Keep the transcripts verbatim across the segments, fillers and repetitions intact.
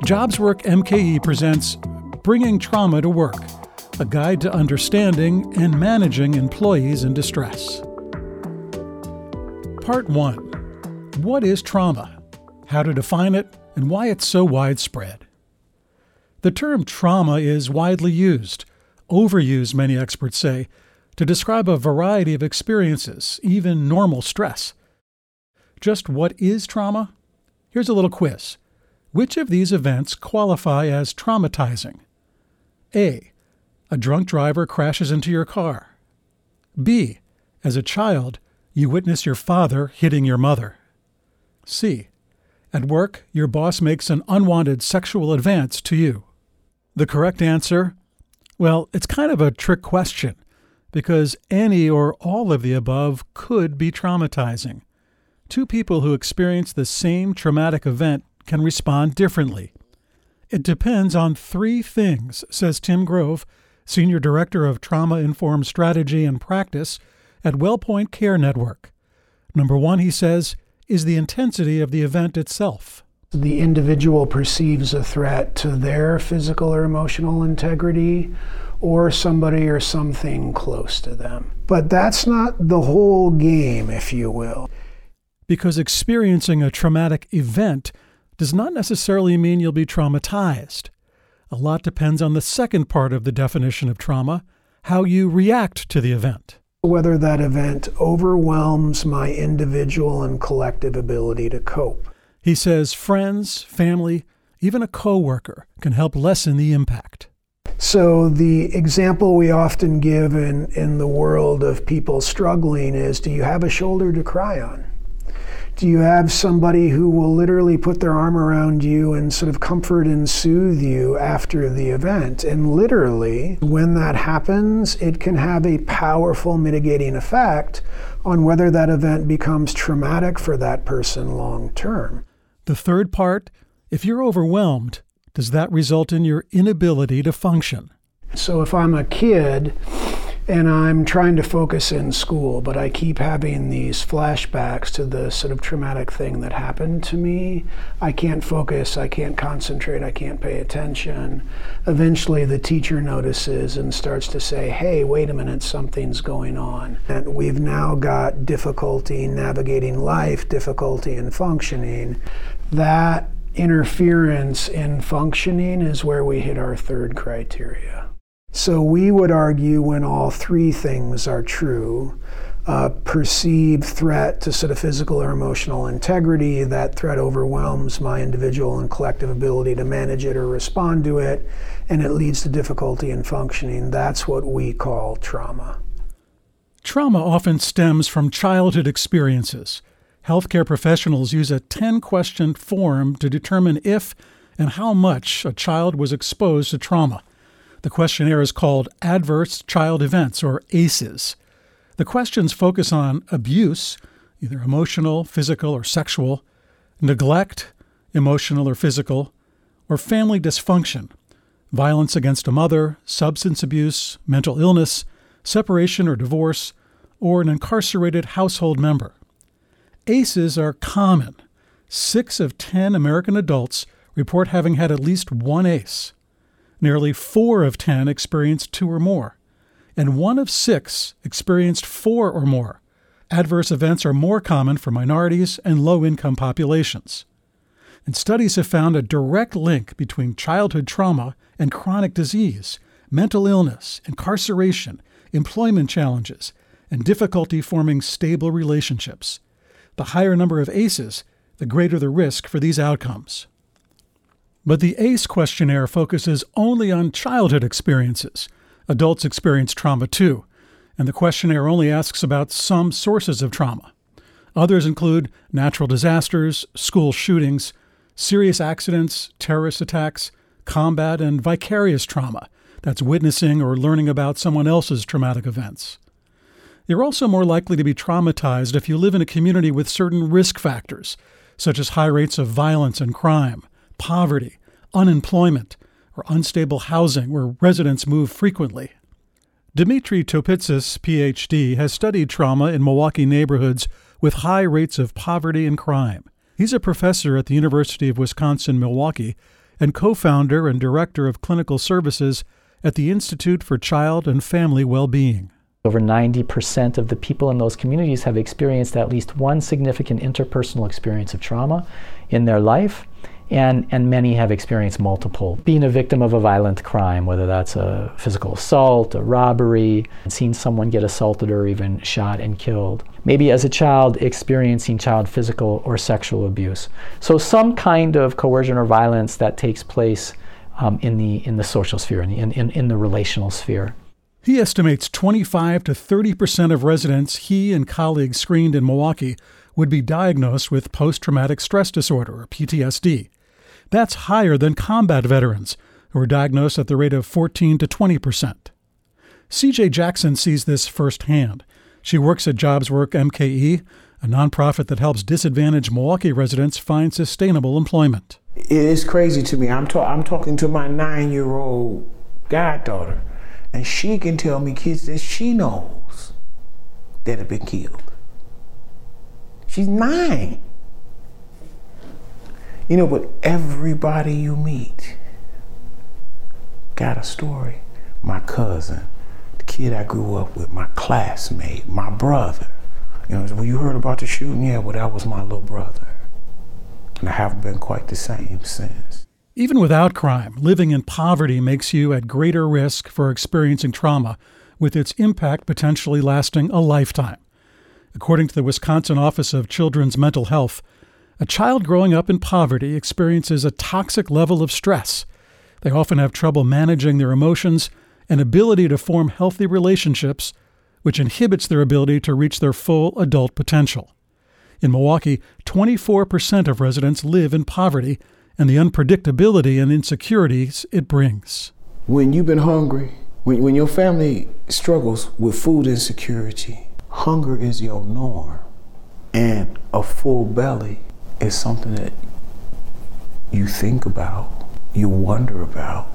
JobsWork M K E presents Bringing Trauma to Work, a guide to understanding and managing employees in distress. Part one. What is trauma? How to define it, and why it's so widespread. The term trauma is widely used, overused many experts say, to describe a variety of experiences, even normal stress. Just what is trauma? Here's a little quiz. Which of these events qualify as traumatizing? A. A drunk driver crashes into your car. B. As a child, you witness your father hitting your mother. C. At work, your boss makes an unwanted sexual advance to you. The correct answer? Well, it's kind of a trick question, because any or all of the above could be traumatizing. Two people who experience the same traumatic event can respond differently. It depends on three things, says Tim Grove, Senior Director of Trauma-Informed Strategy and Practice at WellPoint Care Network. Number one, he says, is the intensity of the event itself. The individual perceives a threat to their physical or emotional integrity or somebody or something close to them. But that's not the whole game, if you will. Because experiencing a traumatic event does not necessarily mean you'll be traumatized. A lot depends on the second part of the definition of trauma, how you react to the event. Whether that event overwhelms my individual and collective ability to cope. He says friends, family, even a coworker can help lessen the impact. So the example we often give in, in the world of people struggling is, do you have a shoulder to cry on? Do you have somebody who will literally put their arm around you and sort of comfort and soothe you after the event? And literally, when that happens, it can have a powerful mitigating effect on whether that event becomes traumatic for that person long term. The third part, if you're overwhelmed, does that result in your inability to function? So if I'm a kid and I'm trying to focus in school, but I keep having these flashbacks to the sort of traumatic thing that happened to me, I can't focus, I can't concentrate, I can't pay attention. Eventually the teacher notices and starts to say, hey, wait a minute, something's going on. And we've now got difficulty navigating life, difficulty in functioning. That interference in functioning is where we hit our third criteria. So we would argue when all three things are true, uh, perceived threat to sort of physical or emotional integrity, that threat overwhelms my individual and collective ability to manage it or respond to it, and it leads to difficulty in functioning. That's what we call trauma. Trauma often stems from childhood experiences. Healthcare professionals use a ten-question form to determine if and how much a child was exposed to trauma. The questionnaire is called Adverse Child Events, or A C Es. The questions focus on abuse, either emotional, physical, or sexual, neglect, emotional or physical, or family dysfunction, violence against a mother, substance abuse, mental illness, separation or divorce, or an incarcerated household member. A C Es are common. Six of ten American adults report having had at least one A C E. Nearly four of ten experienced two or more, and one of six experienced four or more. Adverse events are more common for minorities and low-income populations. And studies have found a direct link between childhood trauma and chronic disease, mental illness, incarceration, employment challenges, and difficulty forming stable relationships. The higher number of A C Es, the greater the risk for these outcomes. But the A C E questionnaire focuses only on childhood experiences. Adults experience trauma too, and the questionnaire only asks about some sources of trauma. Others include natural disasters, school shootings, serious accidents, terrorist attacks, combat, and vicarious trauma. That's witnessing or learning about someone else's traumatic events. You're also more likely to be traumatized if you live in a community with certain risk factors, such as high rates of violence and crime, poverty, unemployment, or unstable housing where residents move frequently. Dmitry Topitsis, P H D, has studied trauma in Milwaukee neighborhoods with high rates of poverty and crime. He's a professor at the University of Wisconsin-Milwaukee and co-founder and director of clinical services at the Institute for Child and Family Well-Being. Over ninety percent of the people in those communities have experienced at least one significant interpersonal experience of trauma in their life, and, and many have experienced multiple. Being a victim of a violent crime, whether that's a physical assault, a robbery, seen someone get assaulted or even shot and killed. Maybe as a child experiencing child physical or sexual abuse. So some kind of coercion or violence that takes place um, in the in the social sphere, in, the, in, in the relational sphere. He estimates twenty-five to thirty percent of residents he and colleagues screened in Milwaukee would be diagnosed with post-traumatic stress disorder, or P T S D. That's higher than combat veterans, who are diagnosed at the rate of fourteen to twenty percent. C J Jackson sees this firsthand. She works at JobsWork M K E, a nonprofit that helps disadvantaged Milwaukee residents find sustainable employment. It is crazy to me. I'm, ta- I'm talking to my nine-year-old goddaughter, and she can tell me kids that she knows that have been killed. She's nine. You know, but everybody you meet got a story. My cousin, the kid I grew up with, my classmate, my brother. You know, well, you heard about the shooting? Yeah, well, that was my little brother. And I haven't been quite the same since. Even without crime, living in poverty makes you at greater risk for experiencing trauma, with its impact potentially lasting a lifetime. According to the Wisconsin Office of Children's Mental Health, a child growing up in poverty experiences a toxic level of stress. They often have trouble managing their emotions and ability to form healthy relationships, which inhibits their ability to reach their full adult potential. In Milwaukee, twenty-four percent of residents live in poverty, and the unpredictability and insecurities it brings. When you've been hungry, when, when your family struggles with food insecurity, hunger is your norm. And a full belly is something that you think about, you wonder about,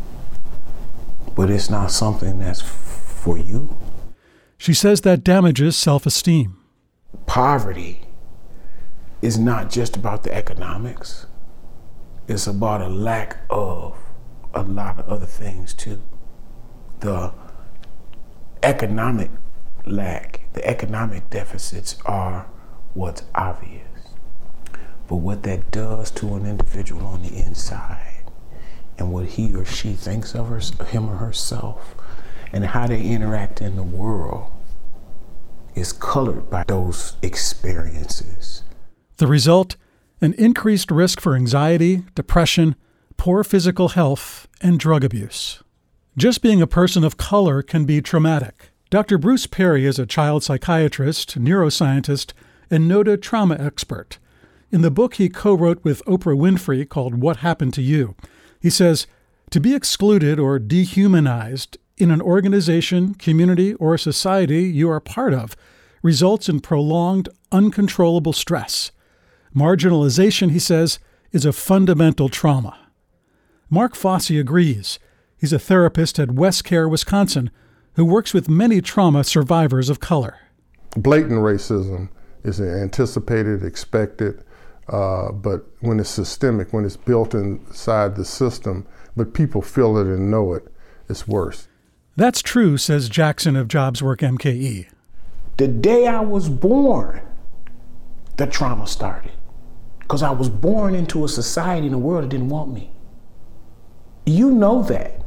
but it's not something that's f- for you. She says that damages self-esteem. Poverty is not just about the economics. It's about a lack of a lot of other things too. The economic lack, the economic deficits are what's obvious. But what that does to an individual on the inside, and what he or she thinks of her, him or herself, and how they interact in the world, is colored by those experiences. The result? An increased risk for anxiety, depression, poor physical health, and drug abuse. Just being a person of color can be traumatic. Doctor Bruce Perry is a child psychiatrist, neuroscientist, and noted trauma expert. In the book he co-wrote with Oprah Winfrey called What Happened to You, he says, to be excluded or dehumanized in an organization, community, or society you are part of results in prolonged, uncontrollable stress. Marginalization, he says, is a fundamental trauma. Mark Fosse agrees. He's a therapist at WestCare, Wisconsin, who works with many trauma survivors of color. Blatant racism is anticipated, expected, uh, but when it's systemic, when it's built inside the system, but people feel it and know it, it's worse. That's true, says Jackson of JobsWork M K E. The day I was born, the trauma started. Because I was born into a society in a world that didn't want me. You know that.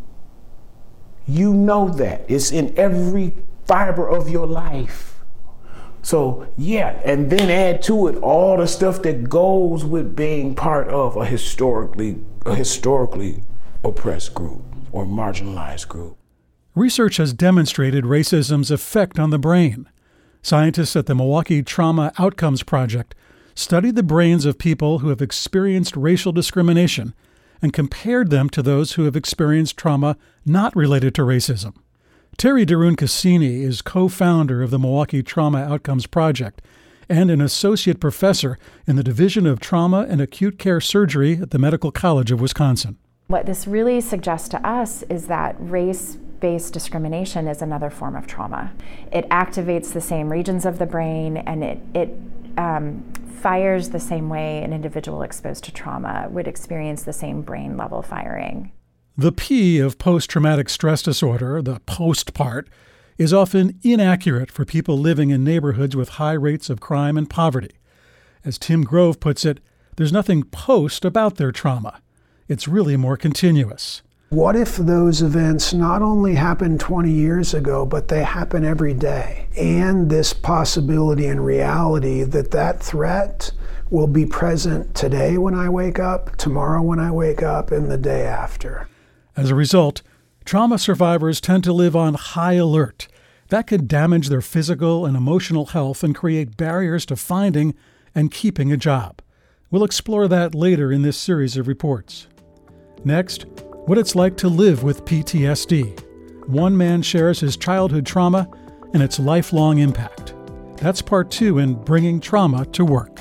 You know that. It's in every fiber of your life. So, yeah, and then add to it all the stuff that goes with being part of a historically, a historically oppressed group or marginalized group. Research has demonstrated racism's effect on the brain. Scientists at the Milwaukee Trauma Outcomes Project studied the brains of people who have experienced racial discrimination and compared them to those who have experienced trauma not related to racism. Terry Darun Cassini is co-founder of the Milwaukee Trauma Outcomes Project and an associate professor in the Division of Trauma and Acute Care Surgery at the Medical College of Wisconsin. What this really suggests to us is that race-based discrimination is another form of trauma. It activates the same regions of the brain, and it, it um, fires the same way an individual exposed to trauma would experience the same brain level firing. The P of post-traumatic stress disorder, the post part, is often inaccurate for people living in neighborhoods with high rates of crime and poverty. As Tim Grove puts it, there's nothing post about their trauma. It's really more continuous. What if those events not only happened twenty years ago, but they happen every day? And this possibility and reality that that threat will be present today when I wake up, tomorrow when I wake up, and the day after. As a result, trauma survivors tend to live on high alert. That could damage their physical and emotional health and create barriers to finding and keeping a job. We'll explore that later in this series of reports. Next, what it's like to live with P T S D. One man shares his childhood trauma and its lifelong impact. That's part two in Bringing Trauma to Work.